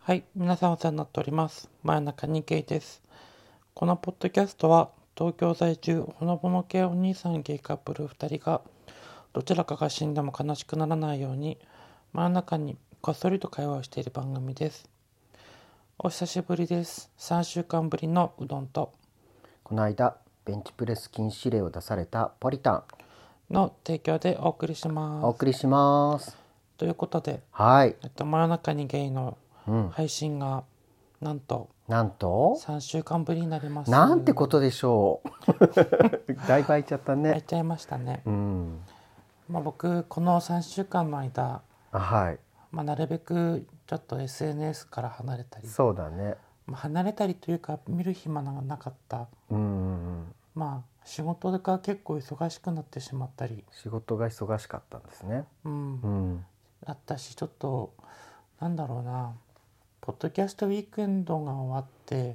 はい、皆さんお世話になっております。真夜中にゲイです。このポッドキャストは、東京在住、ほのぼの系お兄さんゲイカップル2人が、どちらかが死んでも悲しくならないように、真夜中にこっそりと会話をしている番組です。お久しぶりです。3週間ぶりのうどんと、 この間ベンチプレス禁止令を出されたポリタンの提供でお送りしおます。 送りします。 ということで、 はい、 真夜中にゲイのうん、 配信が、なんとなんと 3週間ぶりになります。 なんてことでしょうだいぶ空いちゃったね。 空いちゃいましたね。僕この3週間の間、 はい、 なるべくちょっと SNS から離れたり、 そうだね。 離れたりというか見る暇がなかった。仕事が結構忙しくなってしまったり、 仕事が忙しかったんですね。 あったし、ちょっとなんだろうな、ポッドキャストウィークエンドが終わって、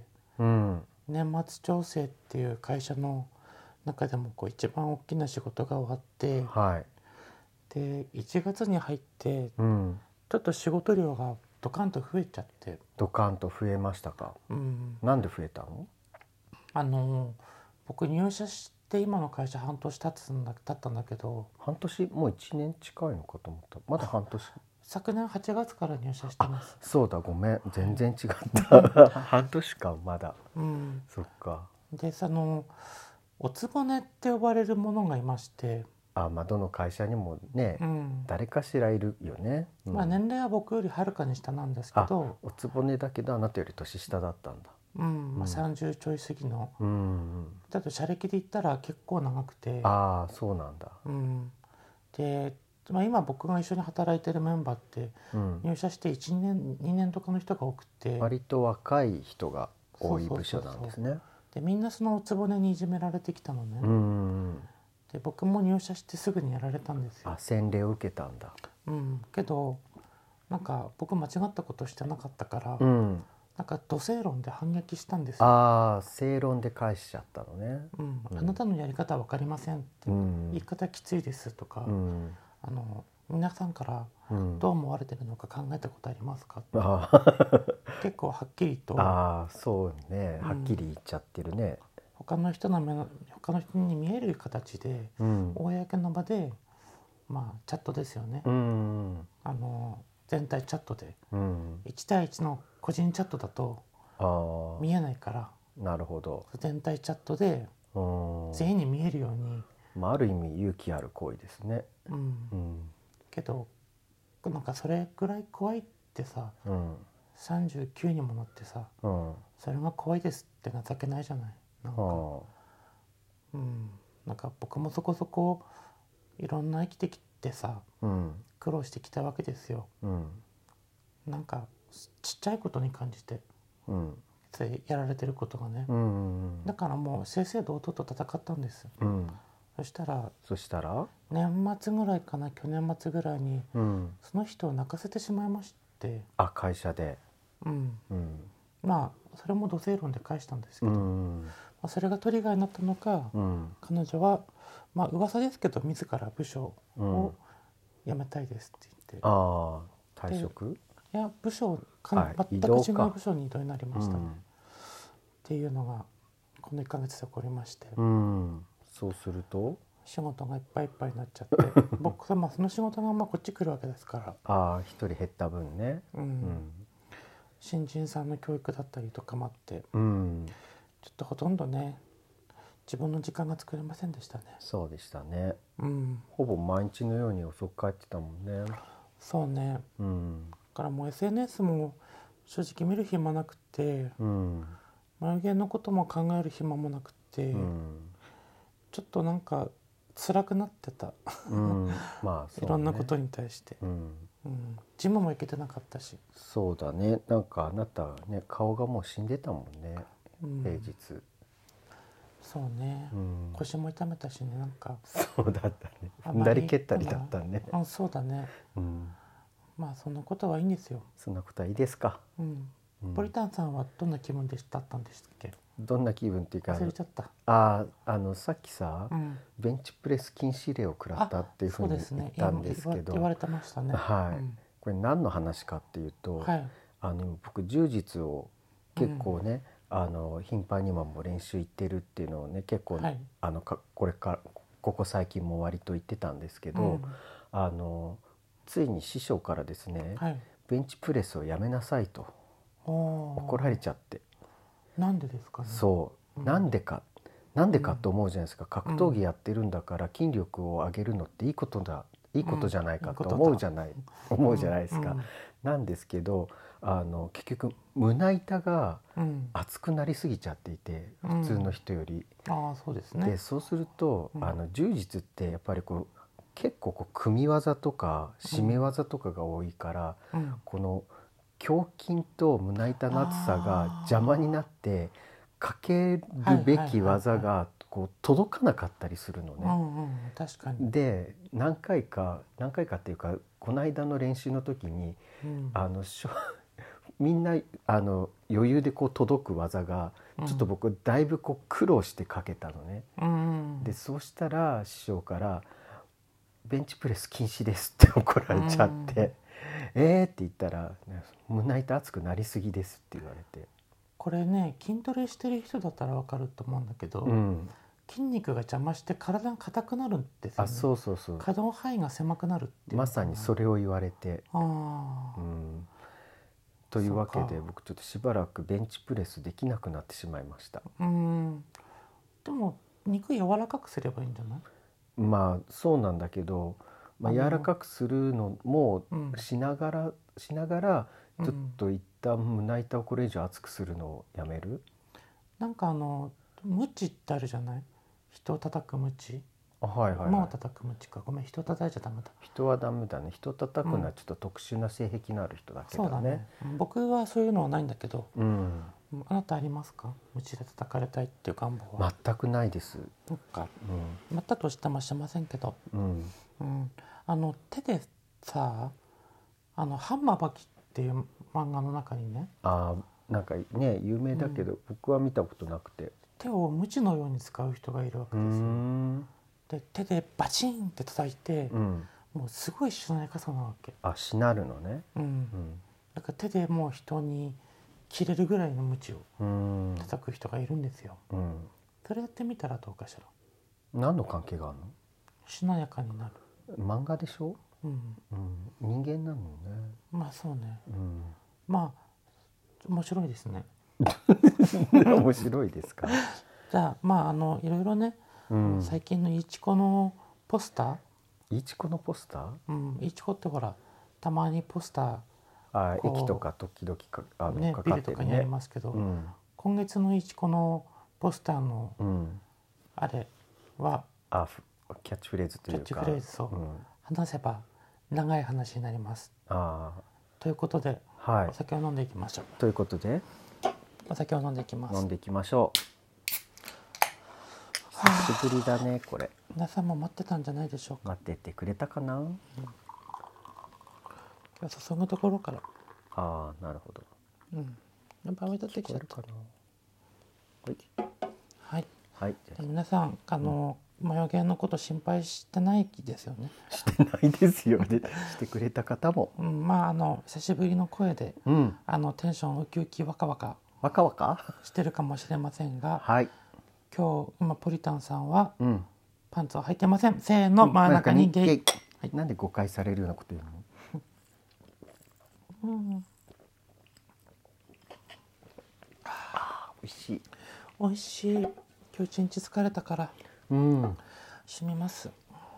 年末調整っていう会社の中でも一番大きな仕事が終わって、で1月に入って、ちょっと仕事量がドカンと増えちゃって。 ドカンと増えましたか。なんで増えたの？ 僕入社して今の会社半年経ったんだけど。 半年？もう1年近いのかと思った。まだ半年？ 昨年8月から入社してます。 そうだ、ごめん、全然違った、半年間まだ。そっか。 でおつぼねって呼ばれるものがいまして、 どの会社にもね、誰かしらいるよね。 年齢は僕よりはるかに下なんですけど、 おつぼねだけどあなたより年下だったんだ。 30ちょい過ぎの、だと社歴で言ったら結構長くて、 そうなんだ。 で、今僕が一緒に働いてるメンバーって、入社して1年2年とかの人が多くて、 割と若い人が多い部署なんですね。 でみんなそのおつぼねにいじめられてきたのね。で僕も入社してすぐにやられたんですよ。 洗礼を受けたんだ。 けどなんか僕間違ったことしてなかったから、なんか土正論で反撃したんですよ。 正論で返しちゃったのね。 あなたのやり方は分かりませんって、言い方きついですとか、皆さんからどう思われてるのか考えたことありますかって結構はっきりと。 そうね、はっきり言っちゃってるね。 他の人に見える形で、公の場でチャットですよね。全体チャットで、1対1の個人チャットだと見えないから、 なるほど、 全体チャットで全員に見えるように、 ある意味勇気ある行為ですね。 けどなんかそれぐらい怖いってさ、39にもなってさ、それが怖いですって情けないじゃない。なんか僕もそこそこいろんな生きてきてさ、苦労してきたわけですよ。なんかちっちゃいことに感じて、やられてることがね、だからもう正々堂々と戦ったんです。そしたら年末ぐらいかな、去年末ぐらいに、その人を泣かせてしまいまして。 会社で。 それも土正論で返したんですけど、それがトリガーになったのか、彼女は噂ですけど自ら部署を辞めたいですって言って、 退職？ いや、部署全く違う部署に異動になりましたね。っていうのがこの1ヶ月で起こりまして、 そうすると仕事がいっぱいいっぱいになっちゃって僕その仕事がこっち来るわけですから、 一人減った分ね、 新人さんの教育だったりとかもあって、ちょっとほとんどね自分の時間が作れませんでしたね。 そうでしたね。ほぼ毎日のように遅く帰ってたもんね。 そうね。だからもう SNS も正直見る暇なくて、眉毛のことも考える暇もなくて、ちょっとなんか辛くなってた。いろんなことに対して、ジムも行けてなかったし。 そうだね。なんかあなたね、顔がもう死んでたもんね、平日。 そうね、腰も痛めたしね、なんか。 そうだったね。踏んだり蹴ったりだったね。 そうだね。そんなことはいいんですよ。 そんなことはいいですか。 ポリタンさんはどんな気分だったんでしたっけ？ どんな気分っていうか、 忘れちゃった。 さっきさ、ベンチプレス禁止令を食らったっていうふうに言ったんですけど、 言われてましたね。 これ何の話かっていうと、 僕柔術を結構ね、頻繁にも練習行ってるっていうのをね結構、はい、ここ最近も割と言ってたんですけど、ついに師匠からですね、はい、ベンチプレスをやめなさいと怒られちゃって。 なんでですかね。 そう、なんでかと思うじゃないですか。格闘技やってるんだから筋力を上げるのっていいことじゃないかと思うじゃないですか。なんですけど結局胸板が厚くなりすぎちゃっていて、普通の人より。 そうですね。 でそうすると柔術ってやっぱり結構組み技とか締め技とかが多いから、この胸筋と胸板の厚さが邪魔になってかけるべき技が届かなかったりするのね。 確かに。 で何回かっていうかこの間の練習の時に、みんな余裕で届く技がちょっと僕だいぶ苦労してかけたのね。でそうしたら師匠から「ベンチプレス禁止です」って怒られちゃって。って言ったら「胸板熱くなりすぎです」って言われて。 これね筋トレしてる人だったら分かると思うんだけど、筋肉が邪魔して体が硬くなるんですよね。 そう可動範囲が狭くなるっていう。 まさにそれを言われて。というわけで僕ちょっとしばらくベンチプレスできなくなってしまいました。 でも肉柔らかくすればいいんじゃない？ まあそうなんだけど、柔らかくするのもしながらちょっと一旦胸板をこれ以上厚くするのをやめる。 なんかムチってあるじゃない？人を叩くムチ。馬を叩くムチか。ごめん、人叩いちゃダメだ。 人はダメだね。人叩くのはちょっと特殊な性癖のある人だけだね。そうだね。 僕はそういうのはないんだけど、あなたありますか？ムチで叩かれたいっていう願望は。 全くないです。 そっか。全くとしてもしませんけど、手でさ、ハンマーバキっていう漫画の中にね、 なんかね有名だけど、僕は見たことなくて、 手をムチのように使う人がいるわけですよ。で手でバチンって叩いて、もうすごいしなやかさなわけ。 しなるのね。 だから手でもう人に切れるぐらいのムチを叩く人がいるんですよ。それやってみたらどうかしら。 何の関係があるの？ しなやかになる。 漫画でしょ？人間なのね。 まあそうね。まあ面白いですね。 面白いですか？ じゃあいろいろね、最近のいちこのポスター。いちこのポスター？いちこってほらたまにポスター駅とか時々かかってるね。 ビルとかにありますけど、今月のいちこのポスターの、あれはキャッチフレーズというか。 キャッチフレーズ、そう、話せば長い話になります。ということで、お酒を飲んでいきましょう。 ということでお酒を飲んでいきます。 飲んでいきましょう。久しぶりだねこれ。 皆さんも待ってたんじゃないでしょうか。 待っててくれたかな。 今日注ぐところから。 なるほど。 やっぱ置いとってきちゃった。はい。 はい。 皆さんマヨゲーのこと心配してないですよね。 してないですよね。してくれた方も。 久しぶりの声で、テンションウキウキワカワカしてるかもしれませんが、今ポリタンさんは、パンツを履いてません。せーの、真ん中にゲイ。 なんで誤解されるようなこと言うの？美味しい。 美味しい。今日一日疲れたから。しみます。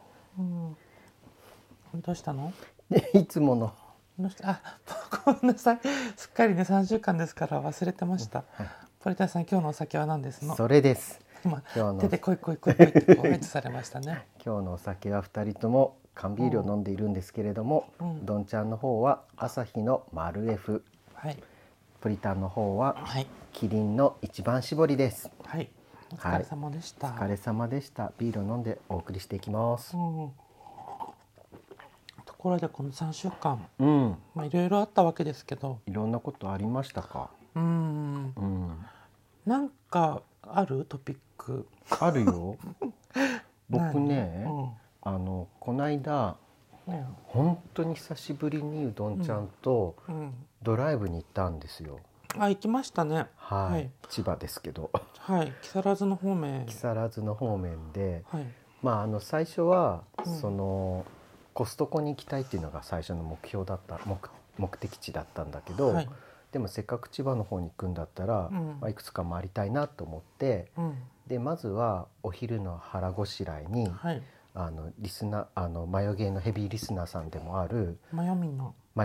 どうしたの？ いつもの。 ごめんなさい。すっかりね3週間ですから忘れてました。ポリタンさん今日のお酒は何ですの？ それです。 手でこいっておやつされましたね。 今日のお酒は2人とも缶ビールを飲んでいるんですけれども、どんちゃんの方はアサヒのマルエフ、ポリタンの方はキリンの一番搾りです。 お疲れ様でした。 お疲れ様でした。ビールを飲んでお送りしていきます。 ところでこの3週間、いろいろあったわけですけど、 いろんなことありましたか？ なんかあるトピック？ あるよ。僕ね、この間本当に久しぶりにうどんちゃんとドライブに行ったんですよ。 あ、行きましたね。 はい、千葉ですけど、 はい、木更津の方面。 木更津の方面で、 はい、 最初はそのコストコに行きたいっていうのが最初の目標だった、目的地だったんだけど、はい、でもせっかく千葉の方に行くんだったら、いくつか回りたいなと思って、でまずはお昼の腹ごしらえに、はい、リスナーマヨゲーのヘビーリスナーさんでもあるマヨミンの、 はい、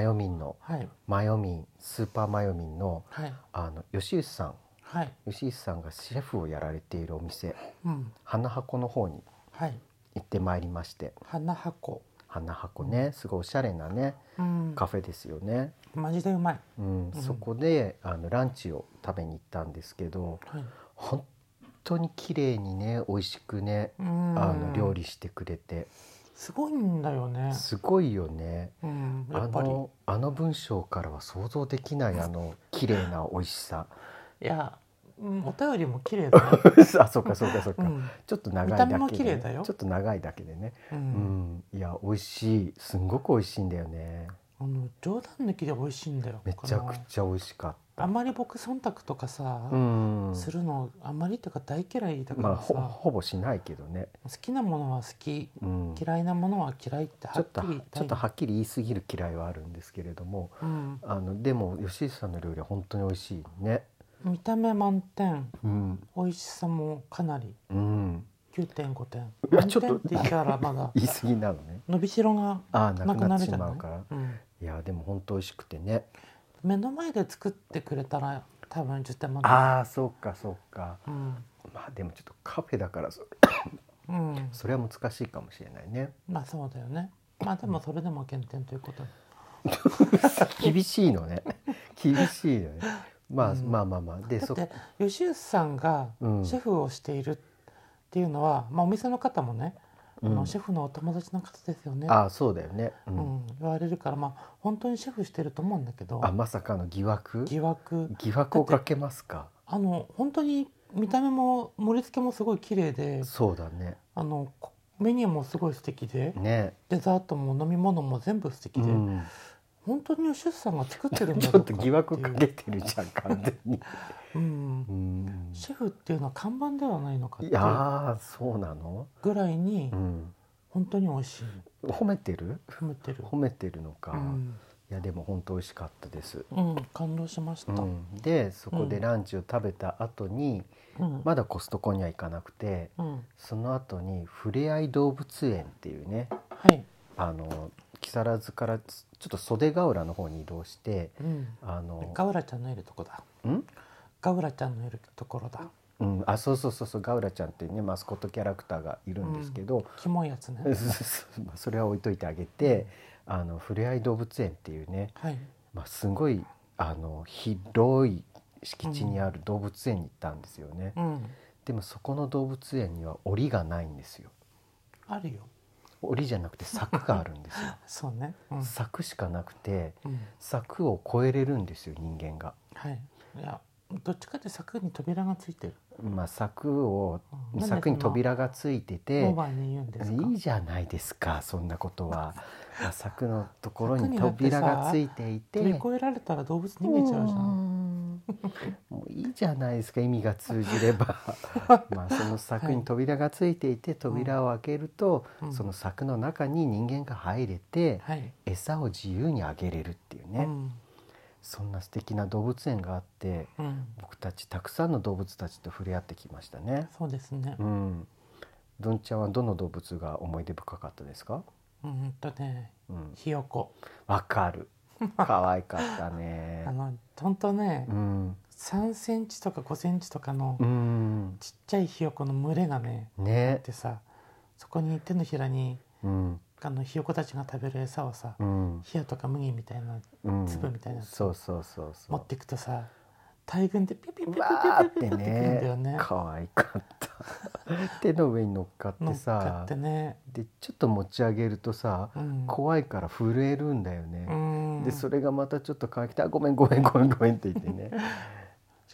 マヨミンスーパーマヨミンの、はい、吉内さん、はい、吉内さんがシェフをやられているお店、花箱の方に行ってまいりまして、 花箱ね、すごいおしゃれなね、カフェですよね。 マジでうまい、 そこでランチを食べに行ったんですけど、はい、本当に綺麗にね、美味しくね、料理してくれてすごいんだよね。 すごいよね、 やっぱり文章からは想像できない綺麗な美味しさ。 いや、お便りも綺麗だねあ、そうか、ちょっと長いだけで、ね、 見た目も綺麗だよ。 ちょっと長いだけでね、いや美味しい、すんごく美味しいんだよね。 冗談抜きで美味しいんだよ。 めちゃくちゃ美味しかった。 あんまり僕忖度とかさ、するのあんまりっていうか大嫌いだからさ、 ほぼしないけどね。 好きなものは好き、嫌いなものは嫌いってはっきり言いたい。 ちょっとはっきり言い過ぎる嫌いはあるんですけれども、でも吉井さんの料理は本当に美味しいね。 見た目満点、美味しさもかなり、9.5 点。満点って言ったらまだ言い過ぎなのね。 伸びしろがなくなるじゃない。 いやでも本当美味しくてね。 目の前で作ってくれたら多分10点満点。 ああ、そうか、まあでもちょっとカフェだからそれは難しいかもしれないね。 まあそうだよね。まあでもそれでも減点ということで厳しいのね。厳しいのね。まあで、 だって吉内さんがシェフをしているっていうのは、お店の方もね、シェフのお友達の方ですよね。 あ、そうだよね、 言われるから、本当にシェフしてると思うんだけど。 まさかの疑惑をかけますか。 本当に見た目も盛り付けもすごい綺麗で、 そうだね、 メニューもすごい素敵で、 ね、 デザートも飲み物も全部素敵で、本当に吉内さんが作ってるんだろうか。 ちょっと疑惑かけてるじゃん、完全に。 シェフっていうのは看板ではないのかっていう。 いや、そうなのぐらいに、本当に美味しい。 褒めてるのか、いやでも本当美味しかったです。 感動しました。 でそこでランチを食べた後に、まだコストコには行かなくて、その後にふれあい動物園っていうね、木更津からちょっと袖ヶ浦の方に移動して、 ガウラちゃんのいるとこだ。ガウラちゃんのいるところだ。 そうガウラちゃんっていうね、マスコットキャラクターがいるんですけど、 キモいやつね。 それは置いといてあげて、ふれあい動物園っていうね、すごい広い敷地にある動物園に行ったんですよね。でもそこの動物園には檻がないんですよ。 あるよ。 檻じゃなくて柵があるんですよ。 そうね、 柵しかなくて、柵を越えれるんですよ、人間が。 いや、どっちかって柵に扉がついてる。 柵に扉がついてて、 オーバーに言うんですか。 いいじゃないですか、そんなことは。柵のところに扉がついていて、 飛び越えられたら動物逃げちゃうじゃん。 もういいじゃないですか、意味が通じれば。その柵に扉がついていて、扉を開けると、その柵の中に人間が入れて、餌を自由にあげれるっていうね、そんな素敵な動物園があって、僕たちたくさんの動物たちと触れ合ってきましたね。 そうですね。 どんちゃんはどの動物が思い出深かったですか？ ひよこ。 わかる。可愛かったね。 ほんとね、3センチとか5センチとかのちっちゃいひよこの群れがね、あってさ、そこに手のひらにひよこたちが食べる餌をさ、ひやとか麦みたいな粒みたいなやつ持っていくとさ、大群でピュピュピュピュピュピュってくるんだよね。 可愛かった。手の上に乗っかってさ、でちょっと持ち上げるとさ、怖いから震えるんだよね。でそれがまたちょっと可愛くて、ごめんって言ってね。 し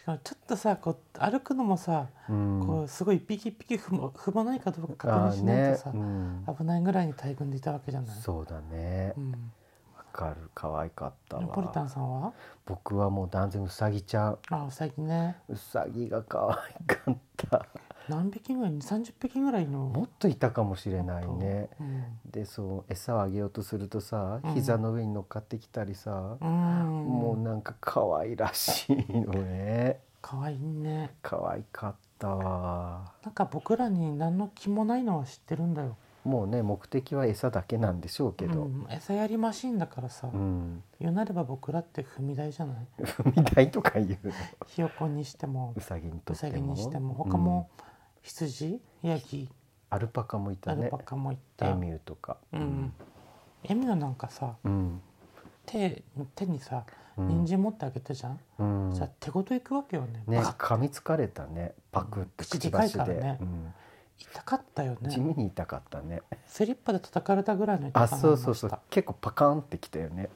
かもちょっとさこう歩くのもさ、こうすごい一匹一匹踏まないかどうか確認しないとさ、危ないぐらいに大群でいたわけじゃない。 そうだね、わかる。可愛かったわ。 ナポリタンさんは？ 僕はもう断然うさぎちゃん。 うさぎね。 うさぎが可愛かった。 何匹ぐらい？30匹ぐらいの。 もっといたかもしれないね。でそう餌をあげようとするとさ、膝の上に乗っかってきたりさ、もうなんか可愛らしいのね。 可愛いね。 可愛かったわ。 なんか僕らに何の気もないのは知ってるんだよ。 もうね目的は餌だけなんでしょうけど、 餌やりマシンだからさ、言うなれば僕らって踏み台じゃない。 踏み台とか言うの。 ひよこにしてもうさぎにとっても、 うさぎにしても他も、羊、ヤギ、 アルパカもいたね。 アルパカもいた。 エミューとか、 エミューなんかさ、手にさ人参持ってあげたじゃん、さ手ごといくわけよね。 噛みつかれたね。パクって口でかいからね、痛かったよね。 地味に痛かったね。 スリッパで叩かれたぐらいの痛さになりました。 そう結構パカーンってきたよね。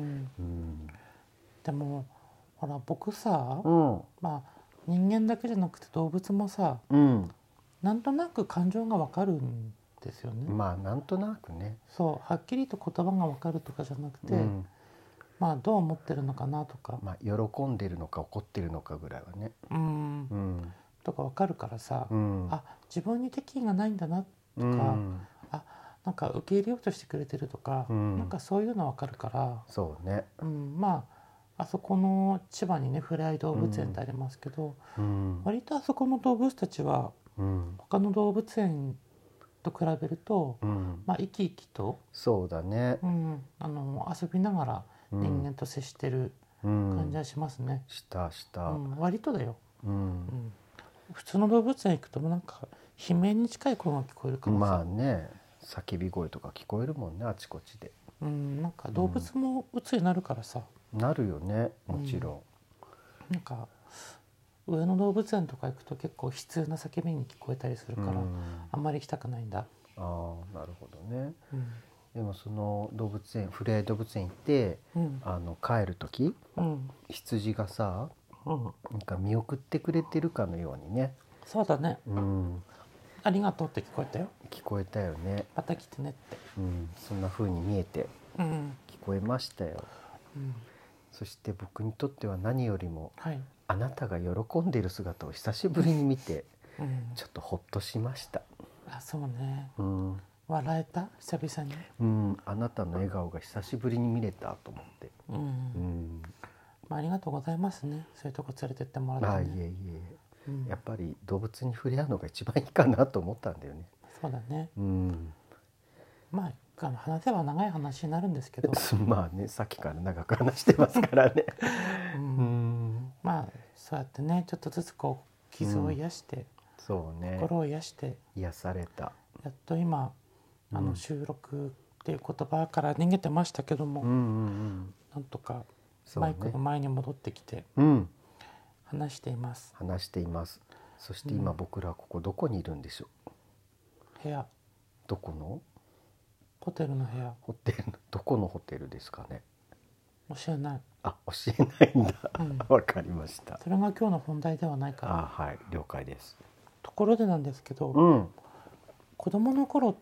でもほら僕さ、まあ人間だけじゃなくて動物もさ、なんとなく感情がわかるんですよね。 まあなんとなくね。 そうはっきりと言葉がわかるとかじゃなくて、まあどう思ってるのかなとか、 まあ喜んでるのか怒ってるのかぐらいはね、 とかわかるからさ、あ自分に敵意がないんだなとか、あなんか受け入れようとしてくれてるとか、なんかそういうのわかるから、 そうね、 まああそこの千葉にねふれあい動物園ってありますけど、割とあそこの動物たちは、他の動物園と比べると、まあ生き生きとそうだね、 遊びながら人間と接してる感じはしますね。割とだよ、普通の動物園行くとなんか悲鳴に近い声が聞こえるからさ、 まあね叫び声とか聞こえるもんねあちこちで。 なんか動物も鬱になるからさ、 なるよねもちろん、なんか上野動物園とか行くと結構悲痛な叫びに聞こえたりするから、あんまり行きたくないんだ。 なるほどね、でもその動物園ふれあい動物園行って、帰る時、羊がさ、なんか見送ってくれてるかのようにね。 そうだね、ありがとうって聞こえたよ。 聞こえたよね。 また来てねって、 そんな風に見えて聞こえましたよ。そして僕にとっては何よりも、あなたが喜んでいる姿を久しぶりに見て、ちょっとほっとしました。 そうね、笑えた久々 に、あなたの笑顔が久しぶりに見れたと思って、 ありがとうございますね、そういうとこ連れてってもらってね。 いえいえ、やっぱり動物に触れ合うのが一番いいかなと思ったんだよね。 そうだね、まあ話せば長い話になるんですけどまあねさっきから長く話してますからねまあそうやってねちょっとずつこう傷を癒して、 そうね、 心を癒して癒された。 やっと今収録っていう言葉から逃げてましたけども、なんとかマイクの前に戻ってきて話しています。 そして今僕らここどこにいるんでしょう。 部屋。 どこの？ ホテルの部屋。 どこのホテルですかね。 教えない。 教えないんだ。わかりました。 それが今日の本題ではないから。 はい、了解です。 ところでなんですけど、子供の頃って。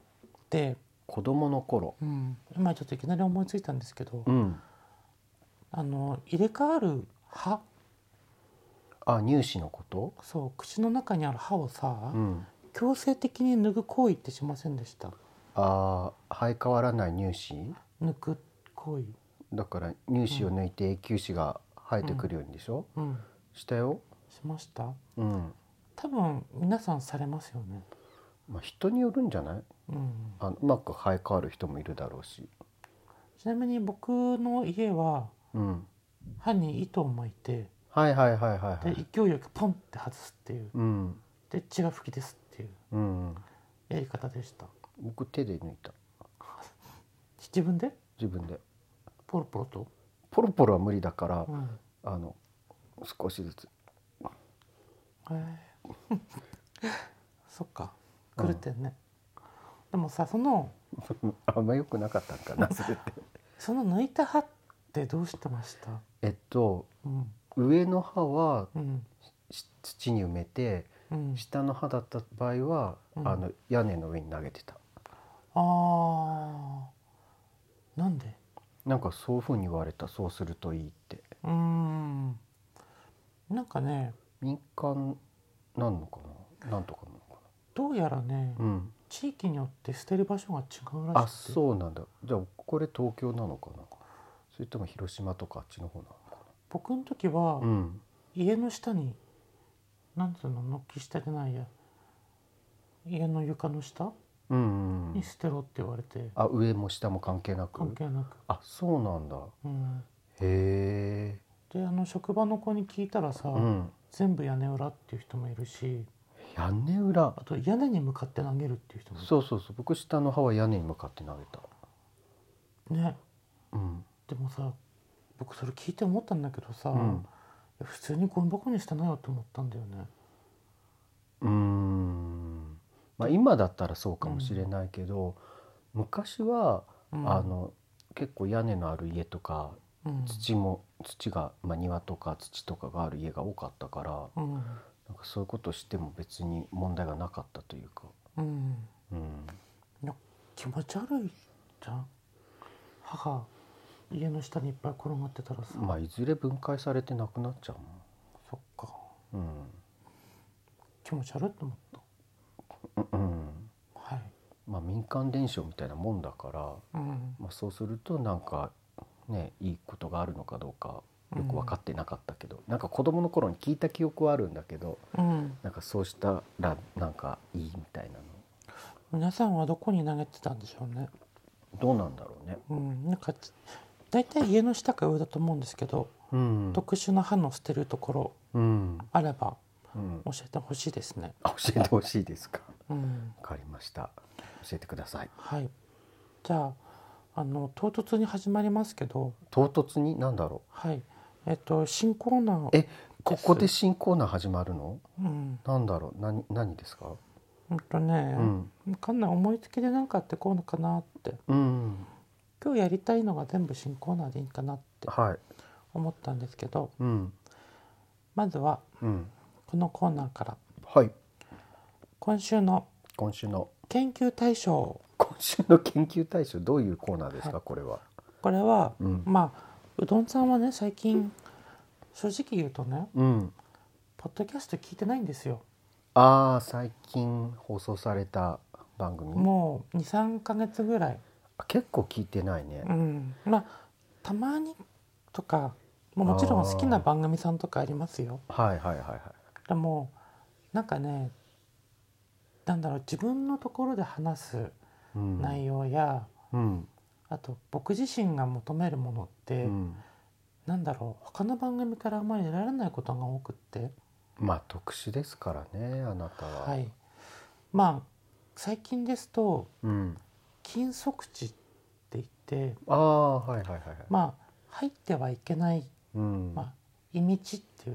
今ちょっといきなり思いついたんですけど、入れ替わる歯。 乳歯のこと？ そう、口の中にある歯をさ、強制的に抜く行為ってしませんでした？ 生え変わらない乳歯？ 抜く行為。 だから乳歯を抜いて永久歯が生えてくるようにでしょ？したよ。 しました？多分皆さんされますよね。 人によるんじゃない？うまく生え変わる人もいるだろうし。 ちなみに僕の家は、歯に糸を巻いて、で勢いよくポンって外すっていう、で血が吹き出すっていうやり方でした。 僕手で抜いた。 自分でポロポロと？ ポロポロは無理だから、少しずつ。 そっか、狂ってんね。でもさ、そのあんま良くなかったんかなそれって。 その抜いた歯ってどうしてました？ 上の歯は土に埋めて、下の葉だった場合は、屋根の上に投げてた。 なんで？ なんかそういう風に言われた。そうするといいって。 なんかね、 民間なんのかな、なんとかなのかな。 どうやらね、地域によって捨てる場所が違うらしくて。 そうなんだ。じゃあこれ東京なのかな、それとも広島とかあっちの方なのかな。 僕の時は、家の下に、なんていうの、軒下じゃないや、家の床の下に捨てろって言われて。 上も下も関係なく？ 関係なく。 そうなんだ。へえ。 で職場の子に聞いたらさ、全部屋根裏っていう人もいるし。 屋根裏？ あと屋根に向かって投げるっていう人もいる。 そう僕下の葉は屋根に向かって投げたね。でもさ、僕それ聞いて思ったんだけどさ、普通にゴミ箱に捨てなよって思ったんだよね。 今だったらそうかもしれないけど、昔は、結構屋根のある家とか、土が、庭とか土とかがある家が多かったから、なんかそういうことしても別に問題がなかったというか。 いや、気持ち悪いじゃん。歯が家の下にいっぱい転がってたらさ。 いずれ分解されてなくなっちゃうもん。 そっか。気持ち悪いって思った。はい。 民間伝承みたいなもんだから、そうするとなんかね、いいことがあるのかどうかよく分かってなかったけど、なんか子供の頃に聞いた記憶はあるんだけど、なんかそうしたらなんかいいみたいなの。 皆さんはどこに投げてたんでしょうね。 どうなんだろうね。 なんかだいたい家の下か上だと思うんですけど、特殊な歯の捨てるところあれば教えてほしいですね。 教えてほしいですか。わかりました。教えてください。 はい。じゃあ唐突に始まりますけど。 唐突に？何だろう。 はい。新コーナー。 ここで新コーナー始まるの？なんだろう。何ですか？ わかんない、思いつきで何かやってこうのかなって。今日やりたいのが全部新コーナーでいいかなって思ったんですけど、まずはこのコーナーから。今週の研究対象。 今週の研究対象、どういうコーナーですか？これはうどんさんはね、最近正直言うとね、ポッドキャスト聞いてないんですよ。 最近放送された番組もう 2,3 ヶ月ぐらい。 結構聞いてないね。 たまにとかもちろん好きな番組さんとかありますよ。でもなんかね、自分のところで話す内容や、あと僕自身が求めるものって、他の番組からあまり得られないことが多くって。 特殊ですからね、あなたは。 はい。最近ですと、禁足地って言って、入ってはいけない、意味地っていう、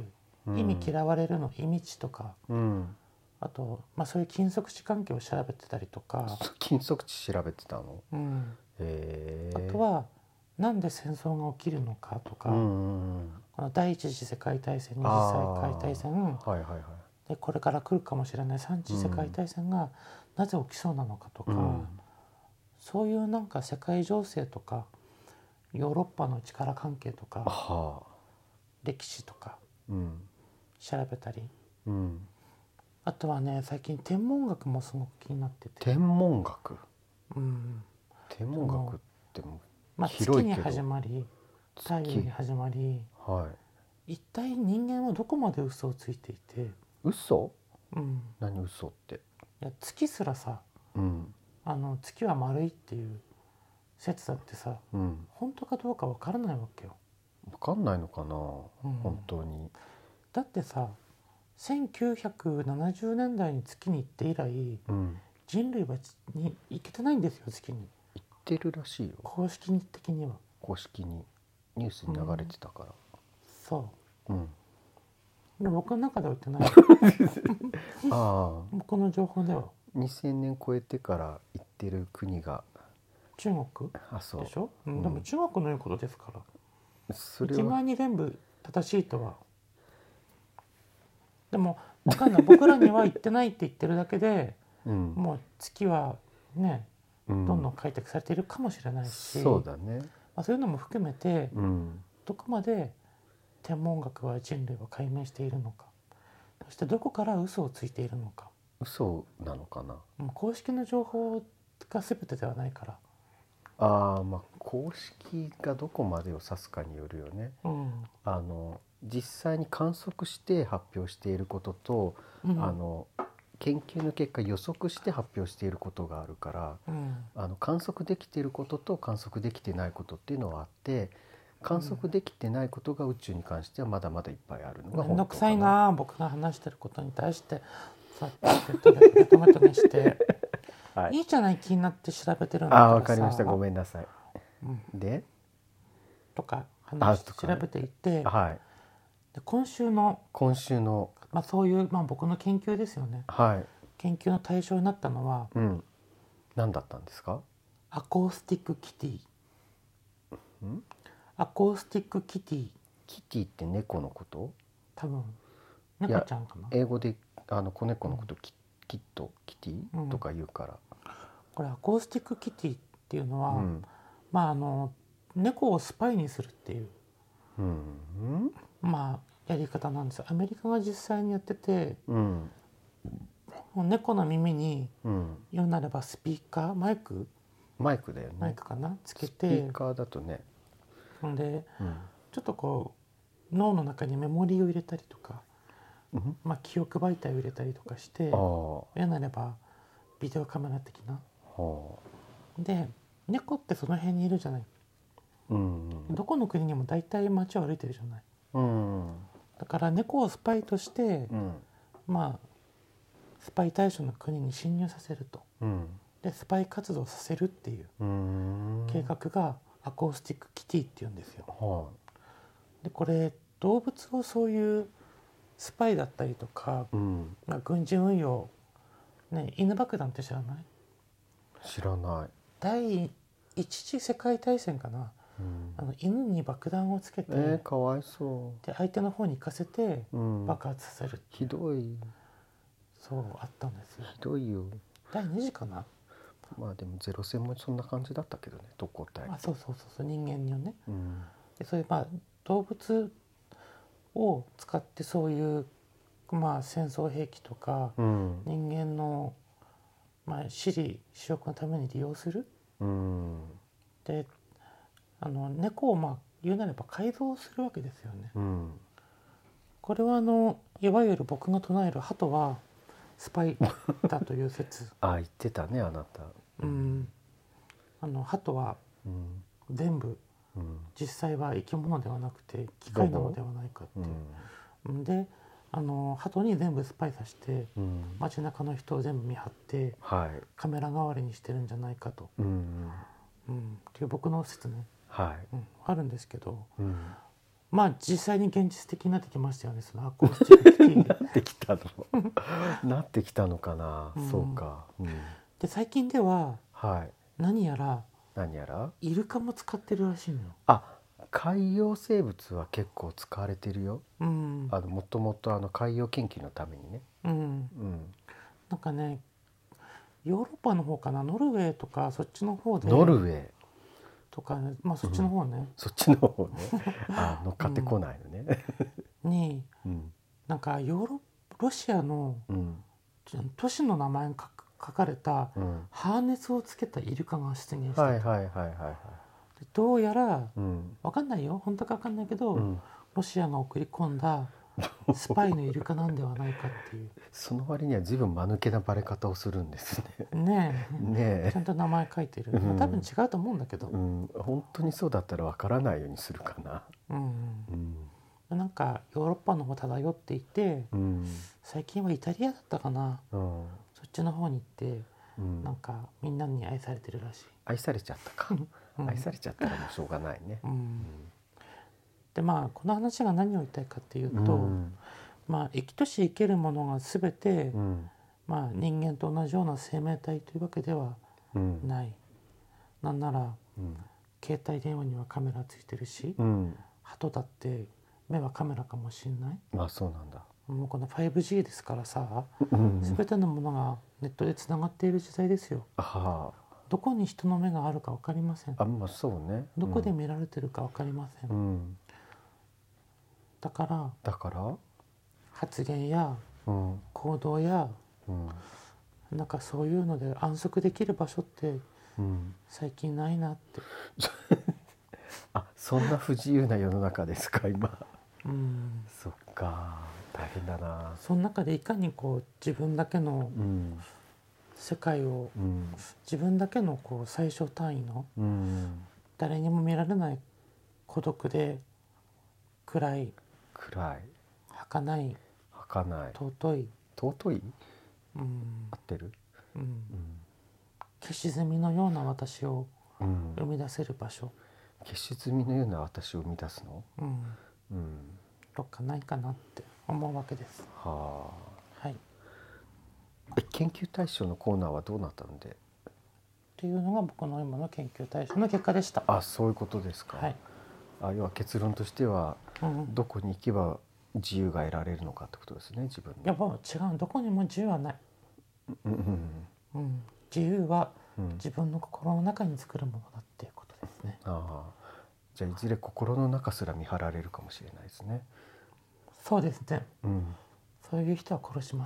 意味嫌われるの意味地とか、あと、そういう禁足地関係を調べてたりとか。 禁足地調べてたの？ あとはなんで戦争が起きるのかとか、この第一次世界大戦、二次世界大戦、でこれから来るかもしれない三次世界大戦がなぜ起きそうなのかとか、そういう世界情勢とかヨーロッパの力関係とか、歴史とか調べたり、あとはね、最近天文学もすごく気になってて。 天文学？天文学っても広いけど、月に始まり太陽に始まり、一体人間はどこまで嘘をついていて。 嘘？何嘘って？ いや、月すらさ、月は丸いっていう説だってさ、本当かどうか分からないわけよ。 分かんないのかな、本当に。 だってさ、1970年代に月に行って以来、人類はに行けてないんですよ、月に。 行ってるらしいよ、 公式的には。 公式にニュースに流れてたから。 そう。で僕の中では言ってない。この情報では 2000年超えてから行ってる国が中国でしょ。でも中国の言うことですから、それは一概に全部正しいとはでも分かんない僕らには行ってないって言ってるだけで、もう月はねどんどん開拓されているかもしれないし、 そうだね、 そういうのも含めて、どこまで天文学は人類を解明しているのか、そしてどこから嘘をついているのか。 嘘なのかな。 公式の情報が全てではないから。 公式がどこまでを指すかによるよね。実際に観測して発表していることと、研究の結果予測して発表していることがあるから、観測できていることと観測できてないことっていうのはあって、観測できてないことが宇宙に関してはまだまだいっぱいあるのが本当かな。 めんどくさいな、僕が話してることに対してさっきトマトにして、いいじゃない、気になって調べてるんだからさ。 わかりました、ごめんなさい。でとか話して調べていて、で今週の、そういう、僕の研究ですよね、研究の対象になったのは、 何だったんですか？ アコースティックキティ。アコースティックキティ。 キティって猫のこと？ 多分猫ちゃんかな。 英語で子猫のことキット、キティとか言うから、 これアコースティックキティっていうのは、猫をスパイにするっていう、やり方なんですよ。アメリカが実際にやってて、猫の耳に、言うなればスピーカー、マイクだよね。 マイクかな、つけて、 スピーカーだとね。 で、ちょっとこう脳の中にメモリーを入れたりとか、記憶媒体を入れたりとかして、言うなればビデオカメラ的な。で、猫ってその辺にいるじゃない。どこの国にも大体街を歩いてるじゃない。だから猫をスパイとして、スパイ対象の国に侵入させると、でスパイ活動させるっていう計画がアコースティックキティっていうんですよ。でこれ動物をそういうスパイだったりとか、軍事運用、犬爆弾って知らない？ 知らない。 第一次世界大戦かな、犬に爆弾をつけて、 かわいそう。 で相手の方に行かせて爆発させる、 ひどい。 そうあったんですよ。 ひどいよ。 第2次かな。 でもゼロ戦もそんな感じだったけどね、特攻隊。 そう人間にはね、でそういう動物を使ってそういう戦争兵器とか、人間の私利私欲のために利用する。で猫を言うなれば改造するわけですよね。これはいわゆる僕が唱える鳩はスパイだという説。 言ってたね、あなた。 鳩は全部、実際は生き物ではなくて機械なのではないかっていう。で鳩に全部スパイさせて、街中の人を全部見張って、カメラ代わりにしてるんじゃないかと、っていう僕の説ね、あるんですけど、実際に現実的になってきましたよね、そのアコースティックキティに。 なってきたのなってきたのかな、そうか。 で最近では、何やらイルカも使ってるらしいのよ。 海洋生物は結構使われてるよ。もともと海洋研究のためにね。 なんかね、ヨーロッパの方かな、ノルウェーとかそっちの方で。 ノルウェーとかね、そっちの方ね。 そっちの方ね。乗っかってこないのね。 に、なんかロシアの都市の名前が書かれたハーネスをつけたイルカが出現した。どうやら、分かんないよ、本当か分かんないけど、ロシアが送り込んだスパイのイルカなんではないかっていう。 その割には随分間抜けなバレ方をするんですね。 ねえちゃんと名前書いてる。多分違うと思うんだけど、 本当にそうだったら分からないようにするかな。 なんかヨーロッパの方漂っていて、最近はイタリアだったかな、そっちの方に行って、なんかみんなに愛されてるらしい。 愛されちゃったか。愛されちゃったらもうしょうがないね。 でこの話が何を言いたいかっていうと、生きとし生けるものが全て、人間と同じような生命体というわけではない。なんなら、携帯電話にはカメラついてるし、鳩だって目はカメラかもしれない。 そうなんだ。 もうこの 5G ですからさ、全てのものがネットでつながっている時代ですよ。どこに人の目があるか分かりません。 まあそうね、 どこで見られてるか分かりません。だから発言や行動や、なんかそういうので安息できる場所って最近ないなってそんな不自由な世の中ですか今。そっか、大変だな。 その中でいかにこう自分だけの世界を、自分だけのこう最小単位の、誰にも見られない孤独で暗い儚い尊い合ってる、 消し済みのような私を生み出せる場所、 消し済みのような私を生み出すの、 どっかないかなって思うわけです。はい。 研究対象のコーナーはどうなったのでっていうのが僕の今の研究対象の結果でした。 そういうことですか。 はい。 要は結論としては、どこに行けば自由が得られるのかってことですね、自分の。 いやもう違う、どこにも自由はない。自由は自分の心の中に作るものだっていうことですね。 じゃあいずれ心の中すら見張られるかもしれないですね。 そうですね。そういう人は殺します。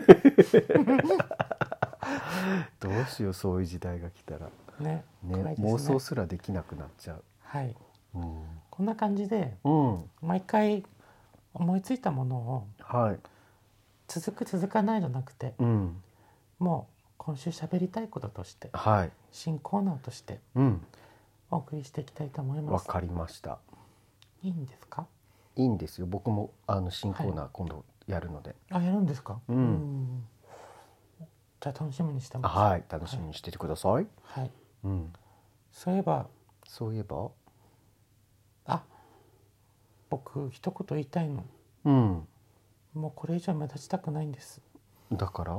どうしよう、そういう時代が来たらね、 妄想すらできなくなっちゃう。 こんな感じで、毎回思いついたものを、続く続かないじゃなくて、もう今週喋りたいこととして、新コーナーとしてお送りしていきたいと思います。 わかりました。 いいんですか？ いいんですよ。僕も新コーナー今度やるので。 やるんですか？じゃあ楽しみにしてます。 楽しみにしててください。 そういえば僕一言言いたいの。もうこれ以上目立ちたくないんです。 だから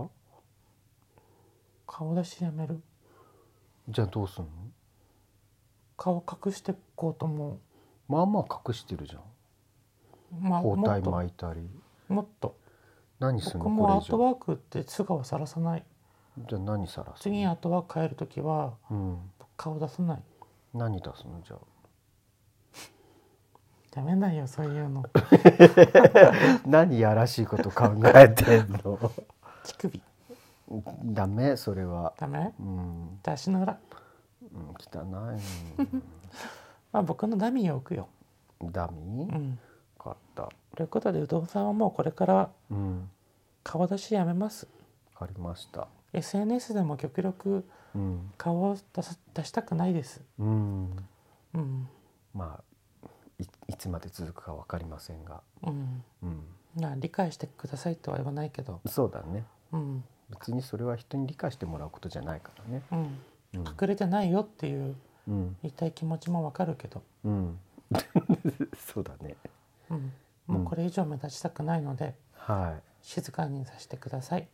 顔出しやめる。 じゃあどうすんの？ 顔隠していこうと思う。 まあまあ隠してるじゃん。包帯巻いたり。 もっと何すんの？ 僕もアートワークって素顔さらさない。 じゃあ何さらすの？ 次にアートワーク変えるときは、顔出さない。 何出すの？じゃあダメだよそういうの。 何やらしいこと考えてんの？ 乳首。 ダメ、それは。 ダメ？足の裏。 汚い。 僕のダミーを置くよ。 ダミー？分かった。 ということでうどんさんはもうこれから顔出しやめます。 分かりました。 SNS でも極力顔を出したくないです。 まあいつまで続くか分かりませんが、 理解してくださいとは言わないけど。 そうだね。別にそれは人に理解してもらうことじゃないからね。 隠れてないよっていう言いたい気持ちも分かるけど。 そうだね。 もうこれ以上目立ちたくないので、静かにさせてください。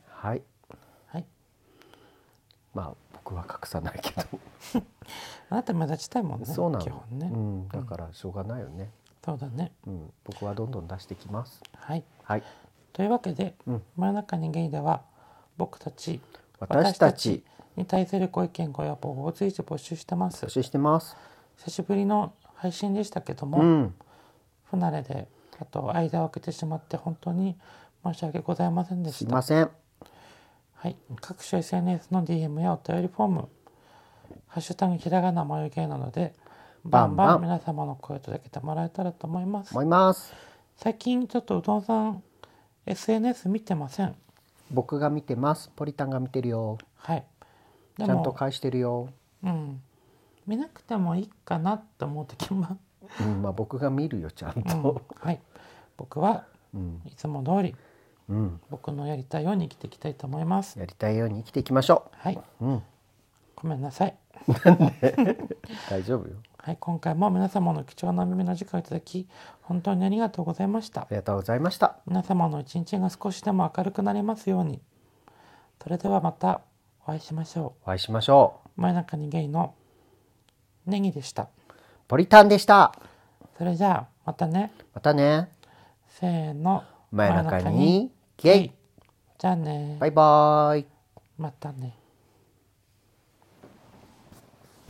まあ僕は隠さないけど。 あなた目立ちたいもんね。 そうなの。 基本ね。 だからしょうがないよね。 そうだね。 僕はどんどん出してきます。 というわけで、真夜中にゲイでは僕たち私たちに対するご意見ご要望を随時募集してます。 久しぶりの配信でしたけども、不慣れであと間を空けてしまって本当に申し訳ございませんでした。 すいません。 各種 SNS の DM やお便りフォーム、ハッシュタグひらがなまゆげなのでバンバン皆様の声を届けてもらえたらと思います。最近ちょっとうどんさん SNS 見てません。 僕が見てます。ポリタンが見てるよ。ちゃんと返してるよ。 見なくてもいいかなって思う時もまあ僕が見るよちゃんと。 僕はいつも通り、僕のやりたいように生きていきたいと思います。 やりたいように生きていきましょう。ごめんなさい。 なんで？大丈夫よ。 今回も皆様の貴重な耳の時間をいただき本当にありがとうございました。 ありがとうございました。 皆様の一日が少しでも明るくなりますように。それではまたお会いしましょう。真夜中にゲイのネギでした。 ポリタンでした。 それじゃあまたね。 せーの。 真夜中にゲイ。 じゃあね。 バイバーイ。 またね。